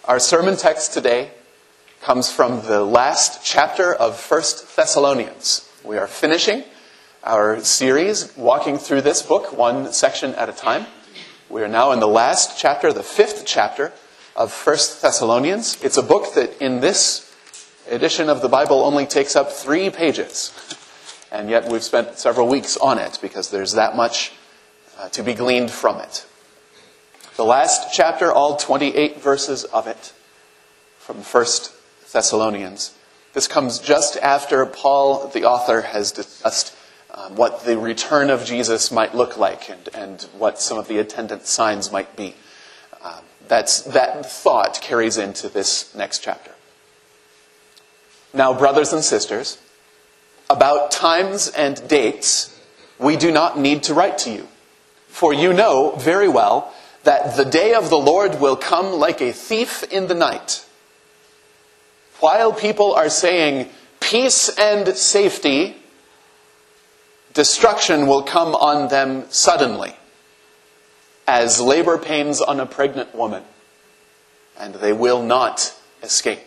Our sermon text today comes from the last chapter of 1 Thessalonians. We are finishing our series, walking through this book, one section at a time. We are now in the last chapter, the 5th chapter of 1 Thessalonians. It's a book that in this edition of the Bible only takes up 3 pages. And yet we've spent several weeks on it because there's that much to be gleaned from it. The last chapter, all 28 verses of it, from 1 Thessalonians. This comes just after Paul, the author, has discussed what the return of Jesus might look like and what some of the attendant signs might be. That thought carries into this next chapter. Now, brothers and sisters, about times and dates, we do not need to write to you. For you know very well that the day of the Lord will come like a thief in the night. While people are saying peace and safety, destruction will come on them suddenly, as labor pains on a pregnant woman, and they will not escape.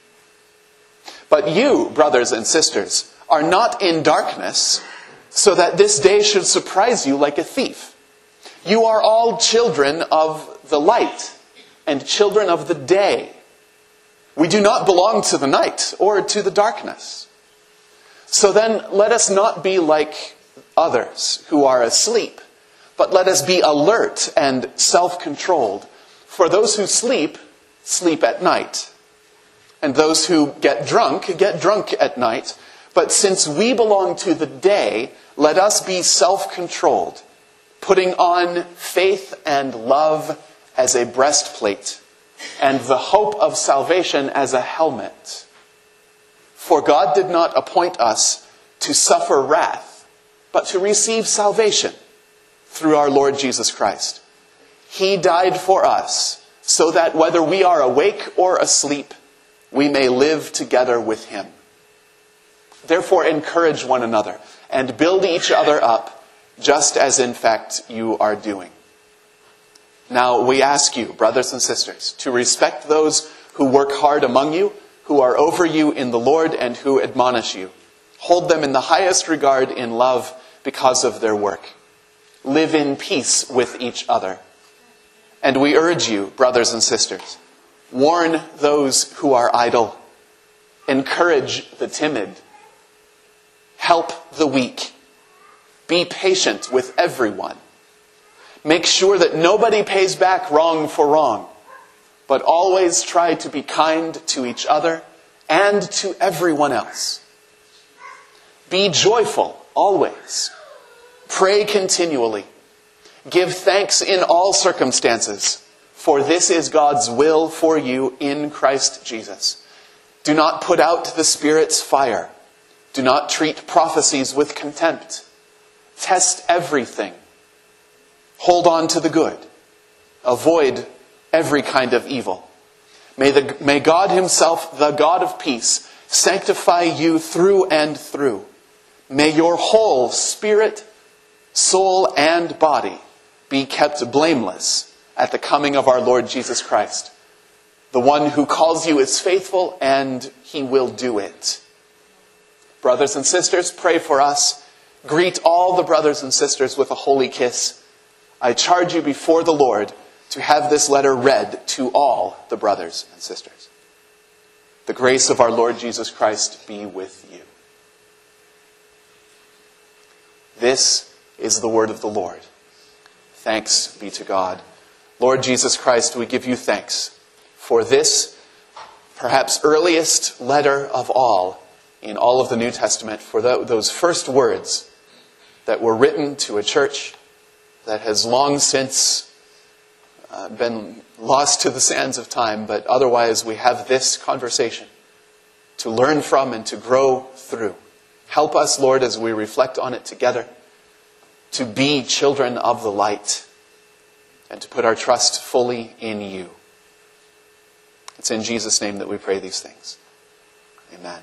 But you, brothers and sisters, are not in darkness, so that this day should surprise you like a thief. You are all children of the light and children of the day. We do not belong to the night or to the darkness. So then let us not be like others who are asleep, but let us be alert and self-controlled. For those who sleep, sleep at night. And those who get drunk at night. But since we belong to the day, let us be self-controlled, putting on faith and love as a breastplate, and the hope of salvation as a helmet. For God did not appoint us to suffer wrath, but to receive salvation through our Lord Jesus Christ. He died for us, so that whether we are awake or asleep, we may live together with Him. Therefore, encourage one another and build each other up, just as in fact you are doing. Now we ask you, brothers and sisters, to respect those who work hard among you, who are over you in the Lord, and who admonish you. Hold them in the highest regard in love because of their work. Live in peace with each other. And we urge you, brothers and sisters, warn those who are idle. Encourage the timid. Help the weak. Be patient with everyone. Make sure that nobody pays back wrong for wrong, but always try to be kind to each other and to everyone else. Be joyful always. Pray continually. Give thanks in all circumstances, for this is God's will for you in Christ Jesus. Do not put out the Spirit's fire. Do not treat prophecies with contempt. Test everything. Hold on to the good. Avoid every kind of evil. May God Himself, the God of peace, sanctify you through and through. May your whole spirit, soul, and body be kept blameless at the coming of our Lord Jesus Christ. The one who calls you is faithful, and He will do it. Brothers and sisters, pray for us. Greet all the brothers and sisters with a holy kiss. I charge you before the Lord to have this letter read to all the brothers and sisters. The grace of our Lord Jesus Christ be with you. This is the word of the Lord. Thanks be to God. Lord Jesus Christ, we give you thanks for this, perhaps earliest letter of all in all of the New Testament, for those first words that were written to a church that has long since been lost to the sands of time, but otherwise we have this conversation to learn from and to grow through. Help us, Lord, as we reflect on it together, to be children of the light and to put our trust fully in you. It's in Jesus' name that we pray these things. Amen.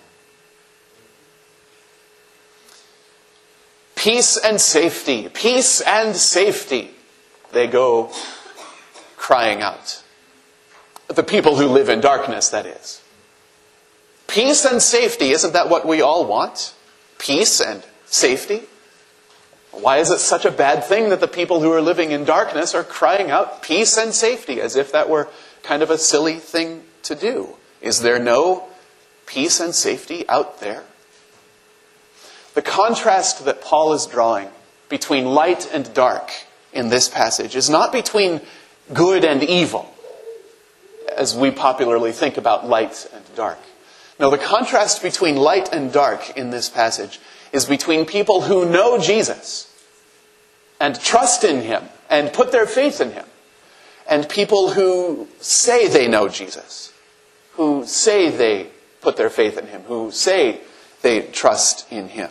Peace and safety, they go crying out. The people who live in darkness, that is. Peace and safety, isn't that what we all want? Peace and safety? Why is it such a bad thing that the people who are living in darkness are crying out peace and safety, as if that were kind of a silly thing to do? Is there no peace and safety out there? The contrast that Paul is drawing between light and dark in this passage is not between good and evil, as we popularly think about light and dark. No, the contrast between light and dark in this passage is between people who know Jesus and trust in him and put their faith in him, and people who say they know Jesus, who say they put their faith in him, who say they trust in him.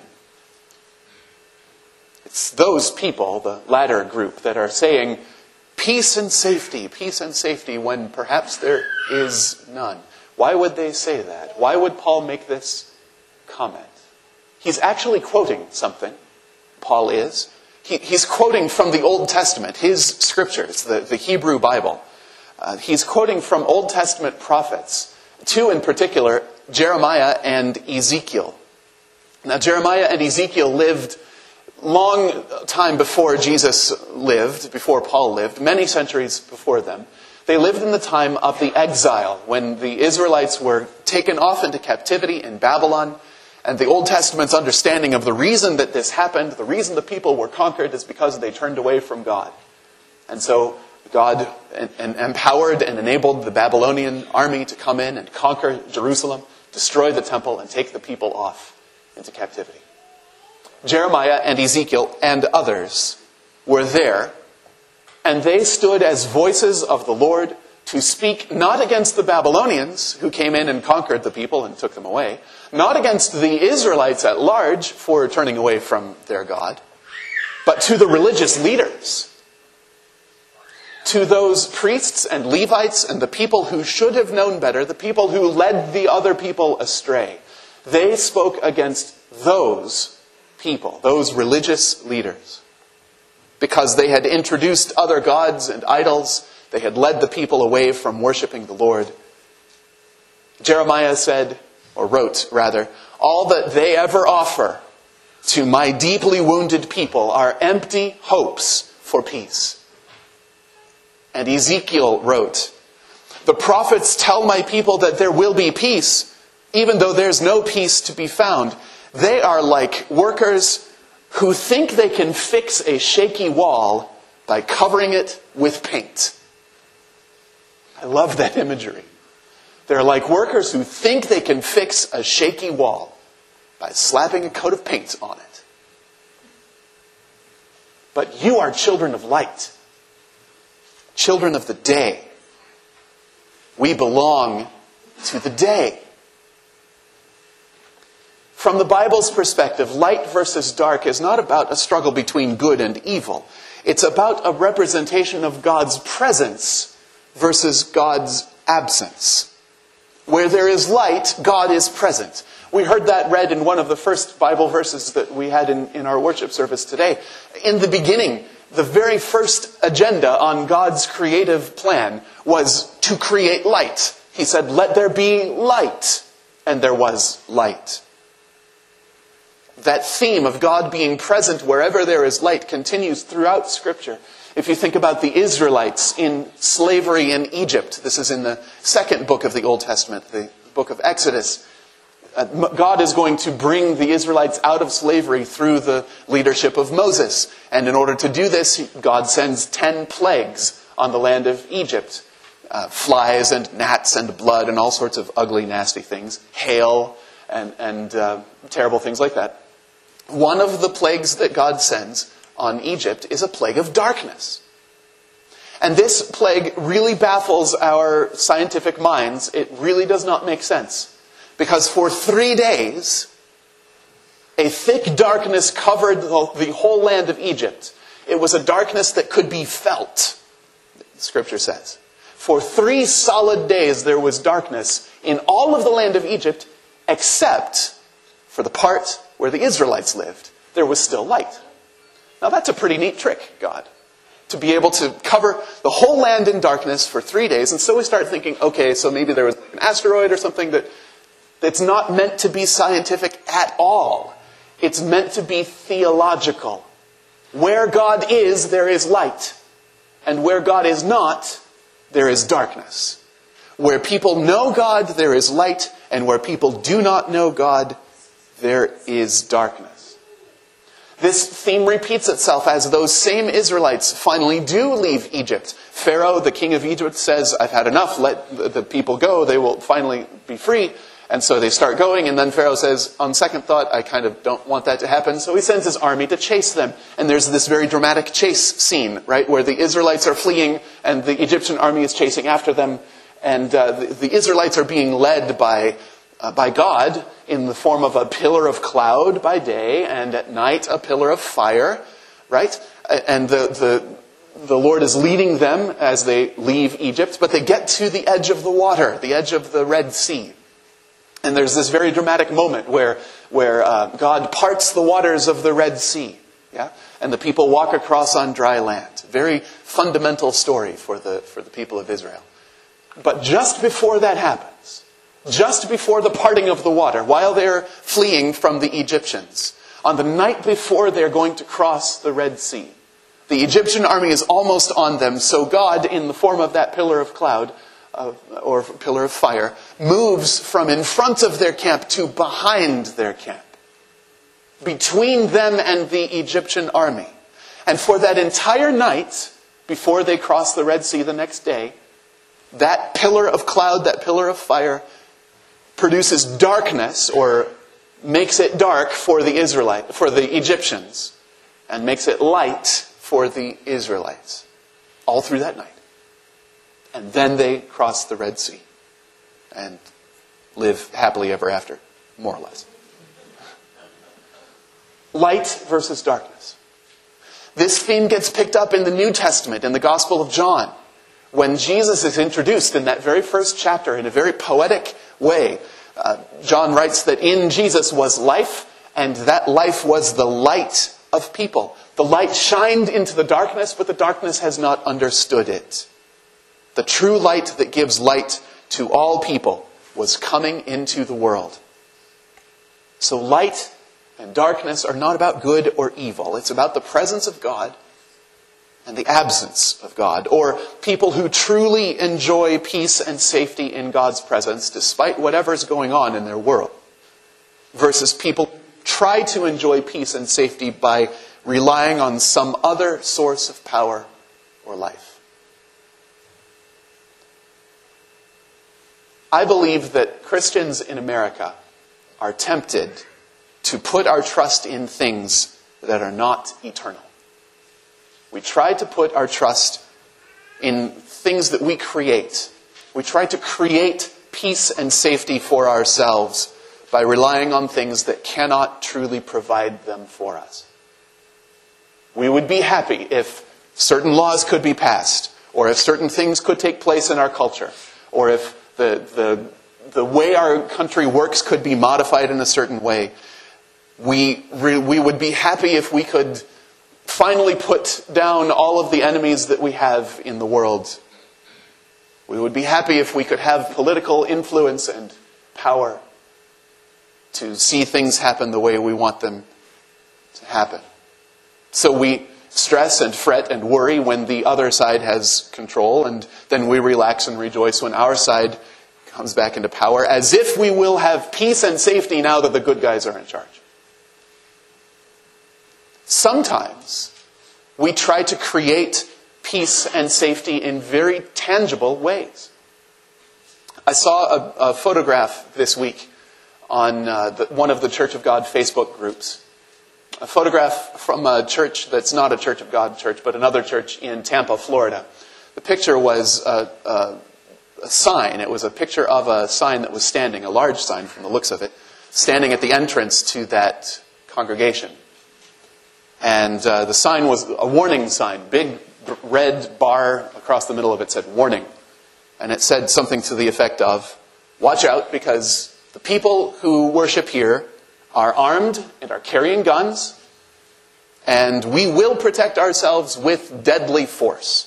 It's those people, the latter group, that are saying peace and safety, when perhaps there is none. Why would they say that? Why would Paul make this comment? He's actually quoting something, Paul is. He's quoting from the Old Testament, his scriptures, the Hebrew Bible. He's quoting from Old Testament prophets, two in particular, Jeremiah and Ezekiel. Now, Jeremiah and Ezekiel lived long time before Jesus lived, before Paul lived, many centuries before them. They lived in the time of the exile, when the Israelites were taken off into captivity in Babylon. And the Old Testament's understanding of the reason that this happened, the reason the people were conquered, is because they turned away from God. And so God empowered and enabled the Babylonian army to come in and conquer Jerusalem, destroy the temple, and take the people off into captivity. Jeremiah and Ezekiel and others were there, and they stood as voices of the Lord to speak not against the Babylonians who came in and conquered the people and took them away, not against the Israelites at large for turning away from their God, but to the religious leaders, to those priests and Levites and the people who should have known better, the people who led the other people astray. They spoke against those people, those religious leaders, because they had introduced other gods and idols. They had led the people away from worshiping the Lord. Jeremiah said, or wrote rather, all that they ever offer to my deeply wounded people are empty hopes for peace. And Ezekiel wrote, the prophets tell my people that there will be peace, even though there's no peace to be found. They are like workers who think they can fix a shaky wall by covering it with paint. I love that imagery. They're like workers who think they can fix a shaky wall by slapping a coat of paint on it. But you are children of light, children of the day. We belong to the day. From the Bible's perspective, light versus dark is not about a struggle between good and evil. It's about a representation of God's presence versus God's absence. Where there is light, God is present. We heard that read in one of the first Bible verses that we had in our worship service today. In the beginning, the very first agenda on God's creative plan was to create light. He said, let there be light. And there was light. That theme of God being present wherever there is light continues throughout Scripture. If you think about the Israelites in slavery in Egypt, this is in the second book of the Old Testament, the book of Exodus. God is going to bring the Israelites out of slavery through the leadership of Moses. And in order to do this, God sends 10 plagues on the land of Egypt. Flies and gnats and blood and all sorts of ugly, nasty things. Hail and terrible things like that. One of the plagues that God sends on Egypt is a plague of darkness. And this plague really baffles our scientific minds. It really does not make sense. Because for 3 days, a thick darkness covered the whole land of Egypt. It was a darkness that could be felt, Scripture says. For 3 solid days there was darkness in all of the land of Egypt, except for the part where the Israelites lived. There was still light. Now that's a pretty neat trick, God. to be able to cover the whole land in darkness for 3 days. And so we start thinking, okay, so maybe there was an asteroid or something that's not meant to be scientific at all. It's meant to be theological. Where God is, there is light. And where God is not, there is darkness. Where people know God, there is light. And where people do not know God, there is darkness. This theme repeats itself as those same Israelites finally do leave Egypt. Pharaoh, the king of Egypt, says, I've had enough, let the people go, they will finally be free. And so they start going, and then Pharaoh says, on second thought, I kind of don't want that to happen. So he sends his army to chase them. And there's this very dramatic chase scene, right, where the Israelites are fleeing, and the Egyptian army is chasing after them. And the Israelites are being led by God in the form of a pillar of cloud by day, and at night a pillar of fire, right? And the Lord is leading them as they leave Egypt, but they get to the edge of the water, the edge of the Red Sea. And there's this very dramatic moment where God parts the waters of the Red Sea, yeah? And the people walk across on dry land. Very fundamental story for the people of Israel. But just before that happens, just before the parting of the water, while they're fleeing from the Egyptians, on the night before they're going to cross the Red Sea, the Egyptian army is almost on them, so God, in the form of that pillar of cloud, or pillar of fire, moves from in front of their camp to behind their camp, between them and the Egyptian army. And for that entire night, before they cross the Red Sea the next day, that pillar of cloud, that pillar of fire, produces darkness, or makes it dark for the Egyptians, and makes it light for the Israelites, all through that night. And then they cross the Red Sea and live happily ever after, more or less. Light versus darkness. This theme gets picked up in the New Testament, in the Gospel of John, when Jesus is introduced in that very first chapter in a very poetic way. John writes that in Jesus was life, and that life was the light of people. The light shined into the darkness, but the darkness has not understood it. The true light that gives light to all people was coming into the world. So light and darkness are not about good or evil. It's about the presence of God and the absence of God, or people who truly enjoy peace and safety in God's presence despite whatever's going on in their world, versus people who try to enjoy peace and safety by relying on some other source of power or life. I believe that Christians in America are tempted to put our trust in things that are not eternal. We try to put our trust in things that we create. We try to create peace and safety for ourselves by relying on things that cannot truly provide them for us. We would be happy if certain laws could be passed, or if certain things could take place in our culture, or if the way our country works could be modified in a certain way. We would be happy if we could finally put down all of the enemies that we have in the world. We would be happy if we could have political influence and power to see things happen the way we want them to happen. So we stress and fret and worry when the other side has control, and then we relax and rejoice when our side comes back into power, as if we will have peace and safety now that the good guys are in charge. Sometimes we try to create peace and safety in very tangible ways. I saw a photograph this week on one of the Church of God Facebook groups. A photograph from a church that's not a Church of God church, but another church in Tampa, Florida. The picture was a sign. It was a picture of a sign that was standing, a large sign from the looks of it, standing at the entrance to that congregation. And the sign was a warning sign. Big red bar across the middle of it said, "Warning." And it said something to the effect of, "Watch out, because the people who worship here are armed and are carrying guns, and we will protect ourselves with deadly force.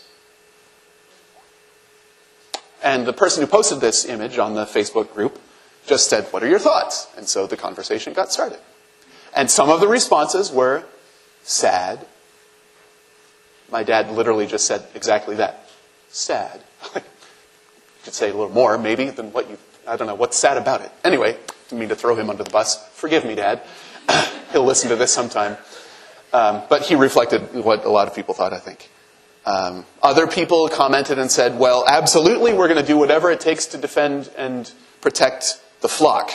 And the person who posted this image on the Facebook group just said, "What are your thoughts?" And so the conversation got started. And some of the responses were sad. My dad literally just said exactly that. Sad. You could say a little more, maybe, than what you... I don't know, what's sad about it? Anyway, didn't mean to throw him under the bus. Forgive me, Dad. He'll listen to this sometime. But he reflected what a lot of people thought, I think. Other people commented and said, well, absolutely, we're going to do whatever it takes to defend and protect the flock.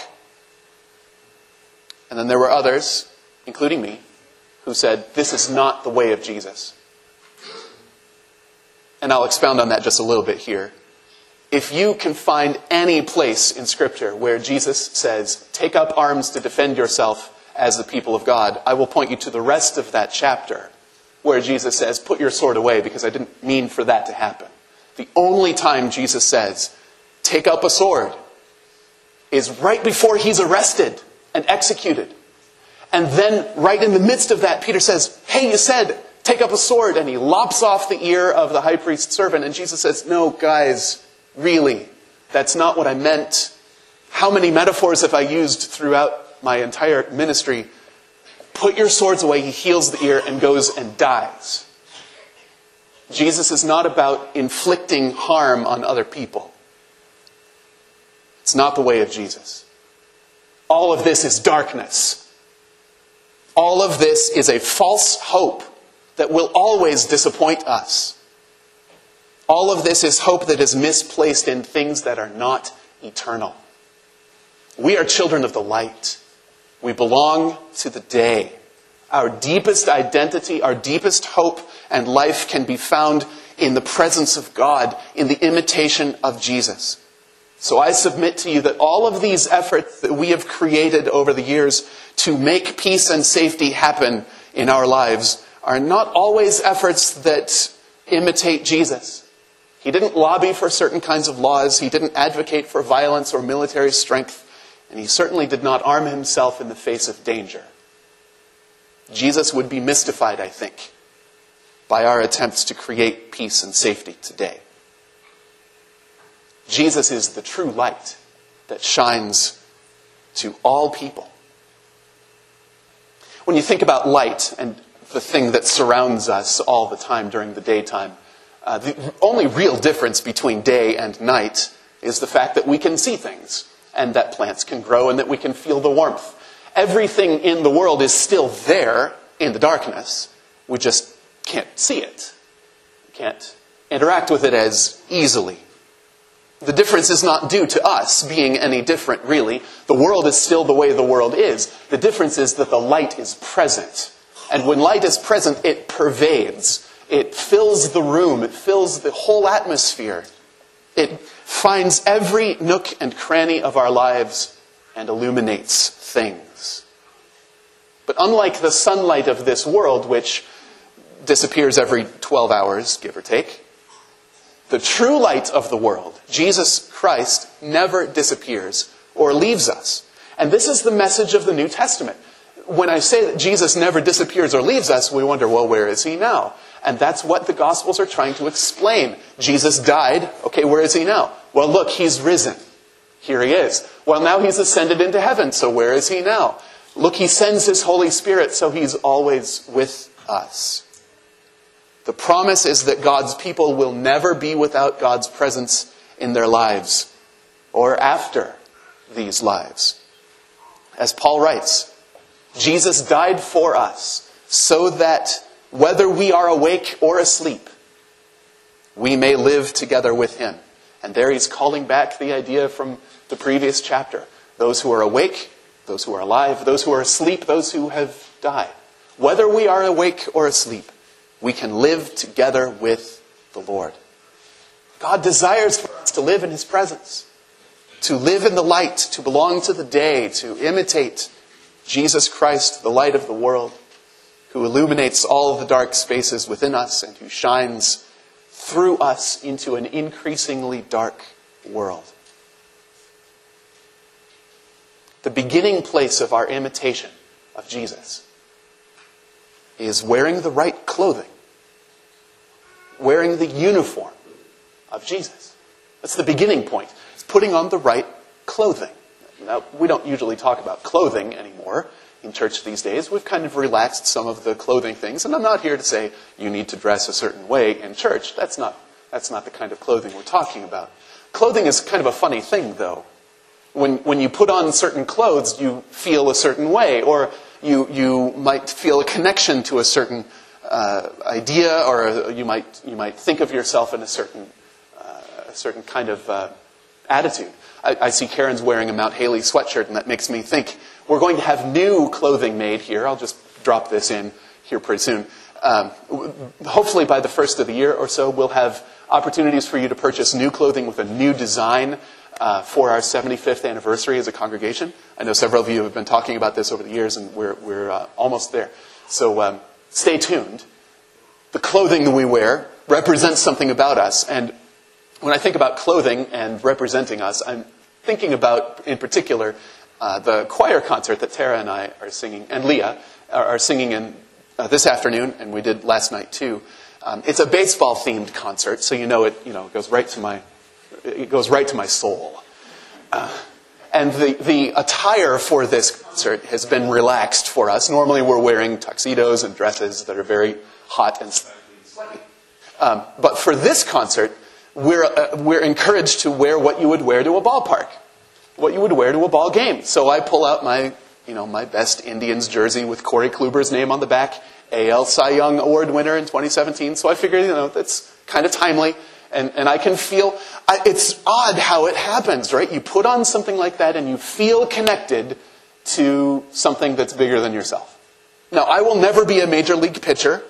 And then there were others, including me, who said, this is not the way of Jesus. And I'll expound on that just a little bit here. If you can find any place in Scripture where Jesus says, take up arms to defend yourself as the people of God, I will point you to the rest of that chapter where Jesus says, put your sword away, because I didn't mean for that to happen. The only time Jesus says, take up a sword, is right before he's arrested and executed. And then right in the midst of that, Peter says, hey, you said, take up a sword. And he lops off the ear of the high priest's servant. And Jesus says, no, guys, really, that's not what I meant. How many metaphors have I used throughout my entire ministry? Put your swords away. He heals the ear and goes and dies. Jesus is not about inflicting harm on other people. It's not the way of Jesus. All of this is darkness. All of this is a false hope that will always disappoint us. All of this is hope that is misplaced in things that are not eternal. We are children of the light. We belong to the day. Our deepest identity, our deepest hope and life can be found in the presence of God, in the imitation of Jesus. So I submit to you that all of these efforts that we have created over the years to make peace and safety happen in our lives are not always efforts that imitate Jesus. He didn't lobby for certain kinds of laws. He didn't advocate for violence or military strength. And he certainly did not arm himself in the face of danger. Jesus would be mystified, I think, by our attempts to create peace and safety today. Jesus is the true light that shines to all people. When you think about light and the thing that surrounds us all the time during the daytime, the only real difference between day and night is the fact that we can see things and that plants can grow and that we can feel the warmth. Everything in the world is still there in the darkness. We just can't see it. We can't interact with it as easily. The difference is not due to us being any different, really. The world is still the way the world is. The difference is that the light is present. And when light is present, it pervades. It fills the room. It fills the whole atmosphere. It finds every nook and cranny of our lives and illuminates things. But unlike the sunlight of this world, which disappears every 12 hours, give or take, the true light of the world, Jesus Christ, never disappears or leaves us. And this is the message of the New Testament. When I say that Jesus never disappears or leaves us, we wonder, well, where is he now? And that's what the Gospels are trying to explain. Jesus died. Okay, where is he now? Well, look, he's risen. Here he is. Well, now he's ascended into heaven. So where is he now? Look, he sends his Holy Spirit, so he's always with us. The promise is that God's people will never be without God's presence in their lives or after these lives. As Paul writes, Jesus died for us so that whether we are awake or asleep, we may live together with him. And there he's calling back the idea from the previous chapter. Those who are awake, those who are alive, those who are asleep, those who have died. Whether we are awake or asleep, we can live together with the Lord. God desires for us to live in his presence, to live in the light, to belong to the day, to imitate Jesus Christ, the light of the world, who illuminates all of the dark spaces within us and who shines through us into an increasingly dark world. The beginning place of our imitation of Jesus is wearing the right clothing, wearing the uniform of Jesus. That's the beginning point. It's putting on the right clothing. Now, we don't usually talk about clothing anymore in church these days. We've kind of relaxed some of the clothing things, and I'm not here to say you need to dress a certain way in church. That's not the kind of clothing we're talking about. Clothing is kind of a funny thing, though. When you put on certain clothes, you feel a certain way, or you might feel a connection to a certain idea, or you might think of yourself in a certain kind of attitude. I see Karen's wearing a Mount Haley sweatshirt, and that makes me think we're going to have new clothing made here. I'll just drop this in here pretty soon. Hopefully by the first of the year or so, we'll have opportunities for you to purchase new clothing with a new design for our 75th anniversary as a congregation. I know several of you have been talking about this over the years, and we're almost there. So stay tuned. The clothing that we wear represents something about us, and when I think about clothing and representing us, I'm thinking about, in particular, the choir concert that Tara and I are singing, and Leah are singing in this afternoon, and we did last night too. It's a baseball-themed concert, so it goes right to my soul. And the attire for this concert has been relaxed for us. Normally, we're wearing tuxedos and dresses that are very hot and sweaty. But for this concert, we're encouraged to wear what you would wear to a ballpark, what you would wear to a ball game. So I pull out my best Indians jersey with Corey Kluber's name on the back, AL Cy Young Award winner in 2017. So I figured, that's kind of timely, and I can feel. It's odd how it happens, right? You put on something like that, and you feel connected to something that's bigger than yourself. Now, I will never be a major league pitcher.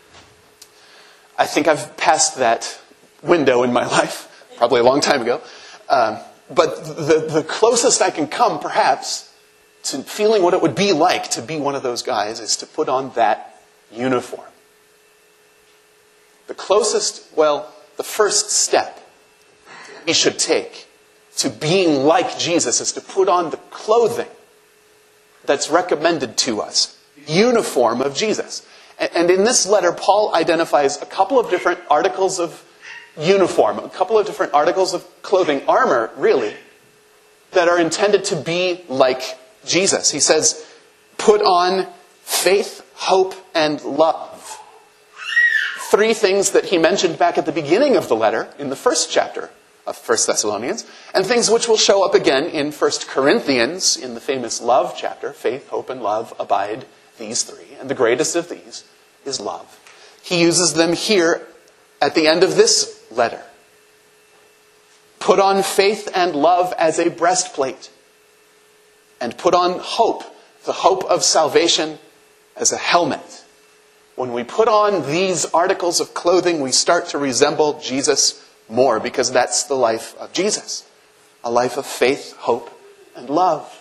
I think I've passed that window in my life, probably a long time ago. But the closest I can come, perhaps, to feeling what it would be like to be one of those guys is to put on that uniform. The first step we should take to being like Jesus is to put on the clothing that's recommended to us, the uniform of Jesus. And in this letter, Paul identifies a couple of different articles of uniform, a couple of different articles of clothing, armor, really, that are intended to be like Jesus. He says, put on faith, hope, and love. Three things that he mentioned back at the beginning of the letter, in the first chapter of 1 Thessalonians, and things which will show up again in 1 Corinthians, in the famous love chapter. Faith, hope, and love abide, these three. And the greatest of these is love. He uses them here at the end of this letter. Put on faith and love as a breastplate. And put on hope, the hope of salvation, as a helmet. When we put on these articles of clothing, we start to resemble Jesus more, because that's the life of Jesus. A life of faith, hope, and love.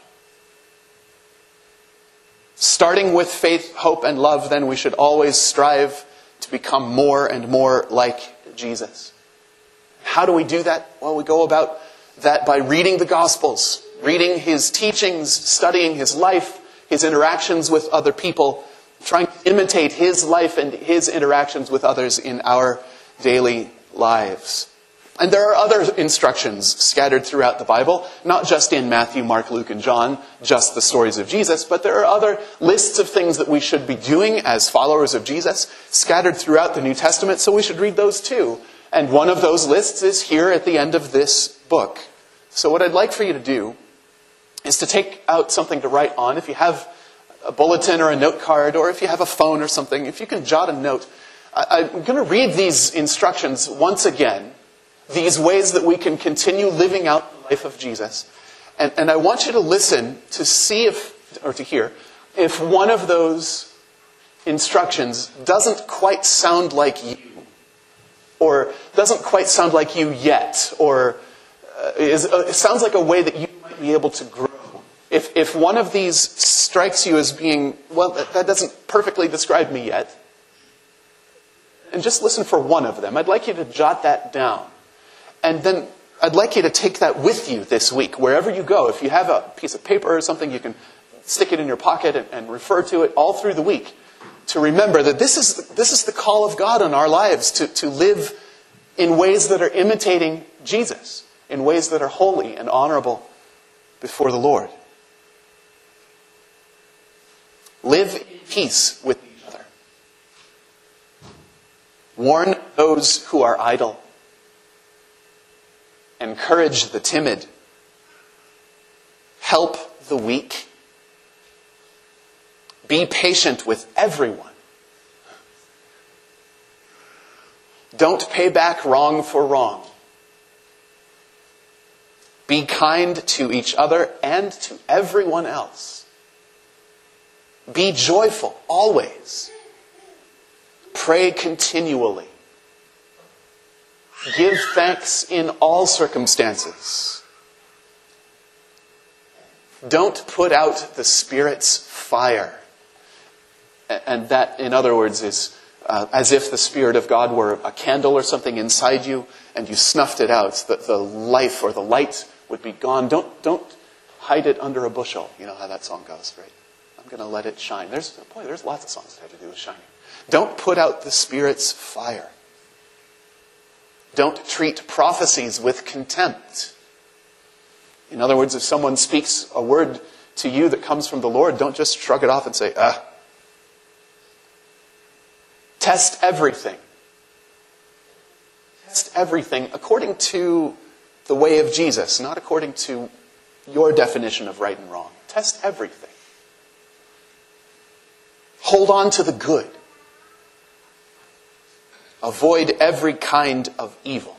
Starting with faith, hope, and love, then we should always strive to become more and more like Jesus. How do we do that? Well, we go about that by reading the Gospels, reading his teachings, studying his life, his interactions with other people, trying to imitate his life and his interactions with others in our daily lives. And there are other instructions scattered throughout the Bible, not just in Matthew, Mark, Luke, and John, just the stories of Jesus, but there are other lists of things that we should be doing as followers of Jesus, scattered throughout the New Testament, so we should read those too. And one of those lists is here at the end of this book. So what I'd like for you to do is to take out something to write on. If you have a bulletin or a note card, or if you have a phone or something, if you can jot a note. I'm going to read these instructions once again, these ways that we can continue living out the life of Jesus. And I want you to listen to see to hear if one of those instructions doesn't quite sound like you, or doesn't quite sound like you yet, or it sounds like a way that you might be able to grow. If one of these strikes you as being, well, that doesn't perfectly describe me yet, and just listen for one of them. I'd like you to jot that down. And then I'd like you to take that with you this week, wherever you go. If you have a piece of paper or something, you can stick it in your pocket and refer to it all through the week. to remember that this is the call of God on our lives, to live in ways that are imitating Jesus, in ways that are holy and honorable before the Lord. Live in peace with each other. Warn those who are idle. Encourage the timid. Help the weak. Be patient with everyone. Don't pay back wrong for wrong. Be kind to each other and to everyone else. Be joyful always. Pray continually. Give thanks in all circumstances. Don't put out the Spirit's fire. And that, in other words, is as if the Spirit of God were a candle or something inside you and you snuffed it out, that the life or the light would be gone. Don't hide it under a bushel. You know how that song goes, right? I'm going to let it shine. There's lots of songs that have to do with shining. Don't put out the Spirit's fire. Don't treat prophecies with contempt. In other words, if someone speaks a word to you that comes from the Lord, don't just shrug it off and say, Test everything. Test everything according to the way of Jesus, not according to your definition of right and wrong. Test everything. Hold on to the good. Avoid every kind of evil.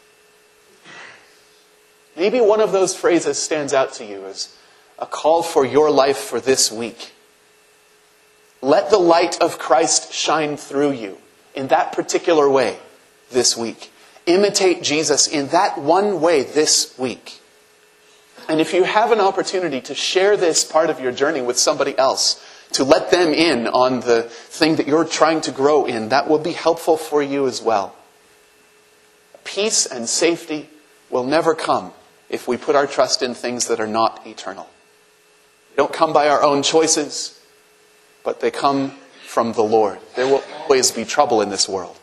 Maybe one of those phrases stands out to you as a call for your life for this week. Let the light of Christ shine through you in that particular way this week. Imitate Jesus in that one way this week. And if you have an opportunity to share this part of your journey with somebody else, to let them in on the thing that you're trying to grow in, that will be helpful for you as well. Peace and safety will never come if we put our trust in things that are not eternal. They don't come by our own choices, but they come from the Lord. There will always be trouble in this world.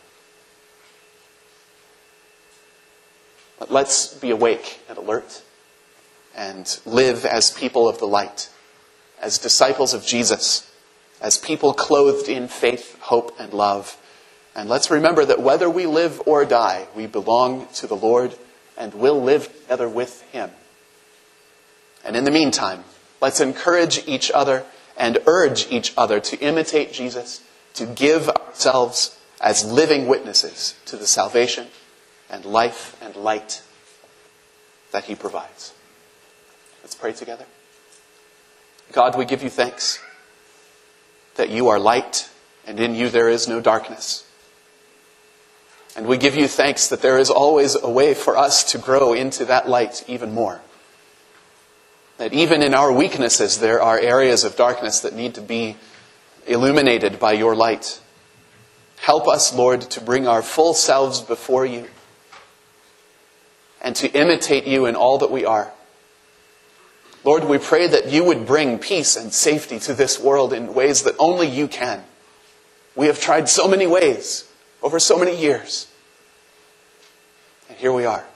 But let's be awake and alert and live as people of the light, as disciples of Jesus, as people clothed in faith, hope, and love. And let's remember that whether we live or die, we belong to the Lord and will live together with Him. And in the meantime, let's encourage each other and urge each other to imitate Jesus, to give ourselves as living witnesses to the salvation and life and light that He provides. Let's pray together. God, we give you thanks that you are light and in you there is no darkness. And we give you thanks that there is always a way for us to grow into that light even more. That even in our weaknesses there are areas of darkness that need to be illuminated by your light. Help us, Lord, to bring our full selves before you and to imitate you in all that we are. Lord, we pray that you would bring peace and safety to this world in ways that only you can. We have tried so many ways over so many years. And here we are.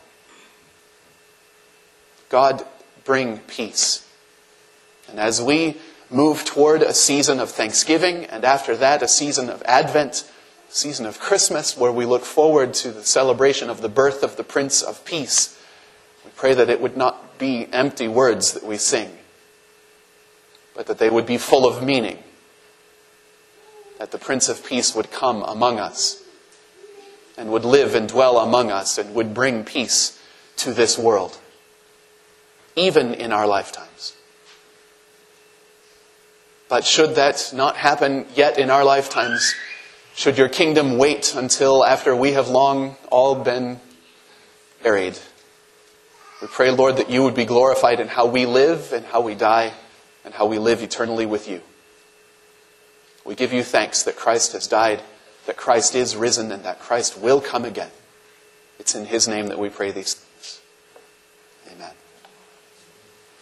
God, bring peace. And as we move toward a season of Thanksgiving, and after that a season of Advent, a season of Christmas, where we look forward to the celebration of the birth of the Prince of Peace, we pray that it would not be empty words that we sing, but that they would be full of meaning. That the Prince of Peace would come among us and would live and dwell among us and would bring peace to this world, even in our lifetimes. But should that not happen yet in our lifetimes, should your kingdom wait until after we have long all been buried, we pray, Lord, that you would be glorified in how we live and how we die and how we live eternally with you. We give you thanks that Christ has died, that Christ is risen, and that Christ will come again. It's in his name that we pray these things.